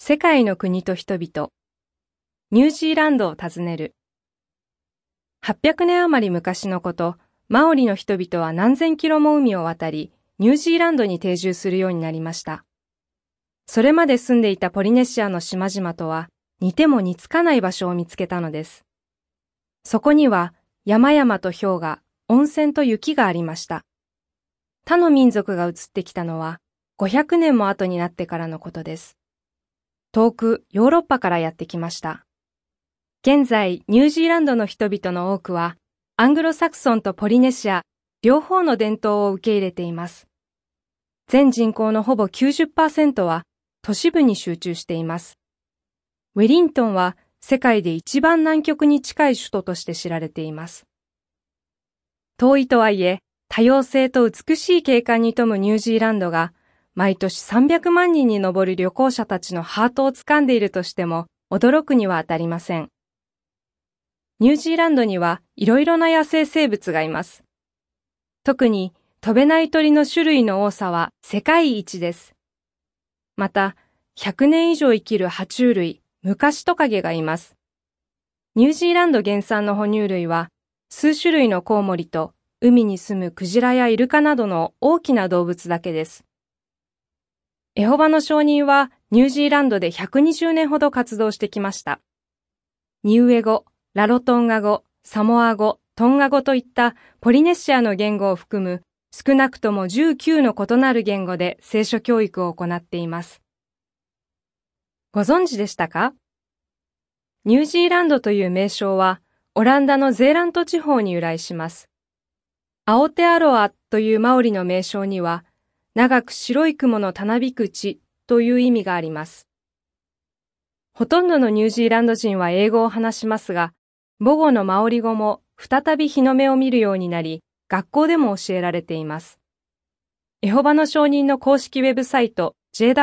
世界の国と人々。ニュージーランドを訪ねる。800年余り昔のこと、マオリの人々は何千キロも海を渡り、ニュージーランドに定住するようになりました。それまで住んでいたポリネシアの島々とは、似ても似つかない場所を見つけたのです。そこには、山々と氷河、温泉と雪がありました。他の民族が移ってきたのは、500年も後になってからのことです。遠くヨーロッパからやってきました。現在、ニュージーランドの人々の多くは、アングロサクソンとポリネシア、両方の伝統を受け入れています。全人口のほぼ 90% は都市部に集中しています。ウェリントンは世界で一番南極に近い首都として知られています。遠いとはいえ、多様性と美しい景観に富むニュージーランドが、毎年300万人に上る旅行者たちのハートを掴んでいるとしても、驚くには当たりません。ニュージーランドにはいろいろな野生生物がいます。特に飛べない鳥の種類の多さは世界一です。また、100年以上生きる爬虫類、ムカシトカゲがいます。ニュージーランド原産の哺乳類は、数種類のコウモリと海に住むクジラやイルカなどの大きな動物だけです。エホバの証人はニュージーランドで120年ほど活動してきました。ニウエ語、ラロトンガ語、サモア語、トンガ語といったポリネシアの言語を含む少なくとも19の異なる言語で聖書教育を行っています。ご存知でしたか？ニュージーランドという名称はオランダのゼーラント地方に由来します。アオテアロアというマオリの名称には長く白い雲のたなびく地という意味があります。ほとんどのニュージーランド人は英語を話しますが、母語のマオリ語も再び日の目を見るようになり、学校でも教えられています。エホバの証人の公式ウェブサイト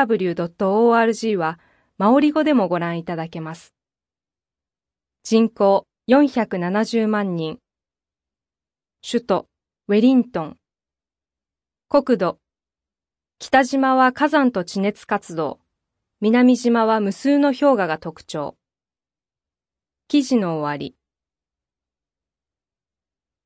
jw.org はマオリ語でもご覧いただけます。人口470万人。首都ウェリントン。国土北島は火山と地熱活動。南島は無数の氷河が特徴。記事の終わり。